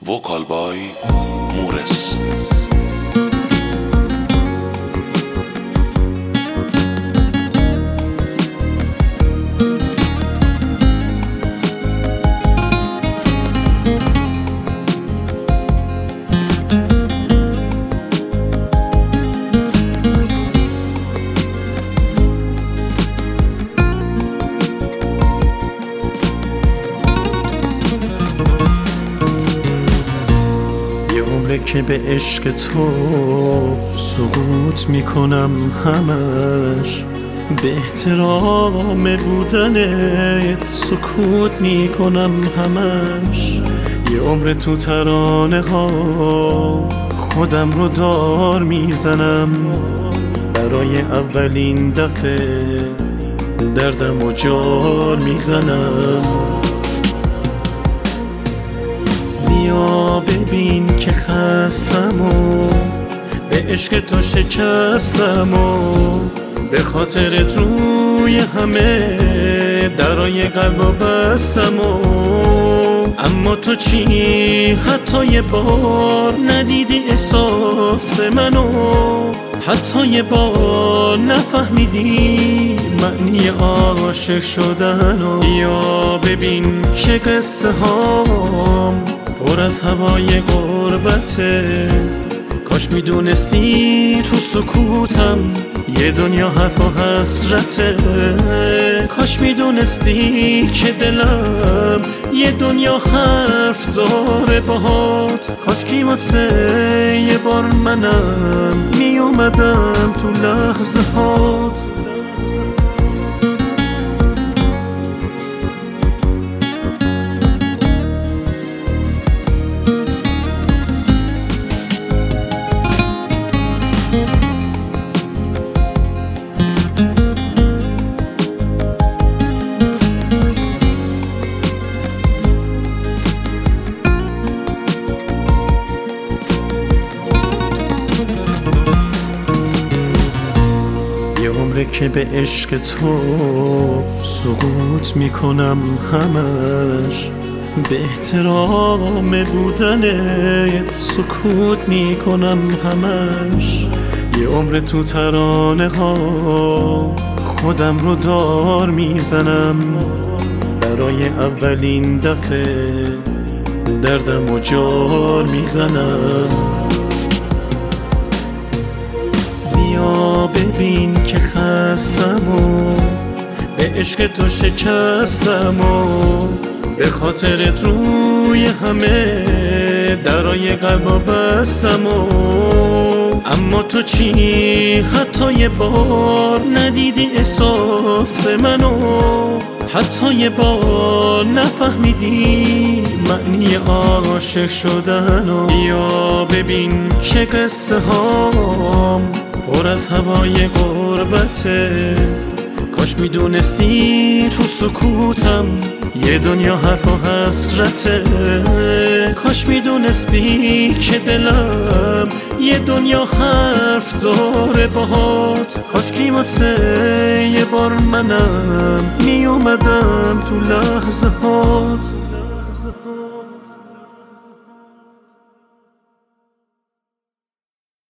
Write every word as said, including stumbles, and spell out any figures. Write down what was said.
وکال بای مورس. که به عشق تو سقوط میکنم همش، به احترام بودنت سکوت میکنم همش. یه عمر تو ترانه ها خودم رو دار میزنم، برای اولین دفعه دردم و جار میزنم. بیا ببین که خستم و به عشق تو شکستم و به خاطرت روی همه درای قلب بستم و اما تو چی؟ حتی یه بار ندیدی احساس منو، حتی یه بار نفهمیدی معنی عاشق شدن. و بیا ببین که قصه هام پر از هوای غربته، کاش میدونستی تو سکوتم یه دنیا حرف و حسرته. کاش میدونستی که دلم یه دنیا حرف داره باهات، کاش کی واسه یه بار منم میومدم تو لحظه هات. که به عشق تو سقوط میکنم همش، به احترام بودنت سکوت میکنم همش. یه عمر تو ترانه ها خودم رو دار میزنم، برای اولین دفعه دردم و جار میزنم. بیا ببین که خستم و به عشق تو شکستم و به خاطرت روی همه درای قلب بستم و اما تو چی؟ حتی یه بار ندیدی احساس منو، حتی یه بار نفهمیدی معنی عاشق شدن. و بیا ببین که قصه هام پر از هوای غربته، کاش میدونستی تو سکوتم یه دنیا حرف و حسرته. کاش میدونستی که دلم یه دنیا حرف داره باهات، کاش کی واسه یه بار منم میومدم تو لحظه هات.